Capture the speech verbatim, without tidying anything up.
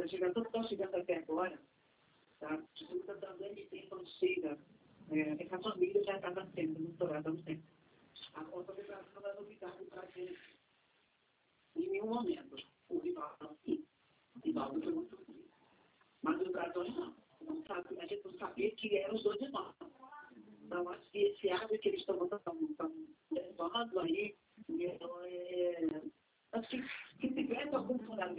chegando, tanto estão chegando até agora, tá? Jesus está dando esse tempo quando chega, é, essa família já está nascendo, doutorado há um tempo. A concentração não é novidade para a gente. Em nenhum momento. O Rivaldo, sim. O Rivaldo foi muito ruim. Mas o Bradoni não. Não sabe, a gente não sabia que eram os dois irmãos. Então, acho que esse hábito que eles estão levando aí, é, acho que se tivesse algum fundamento,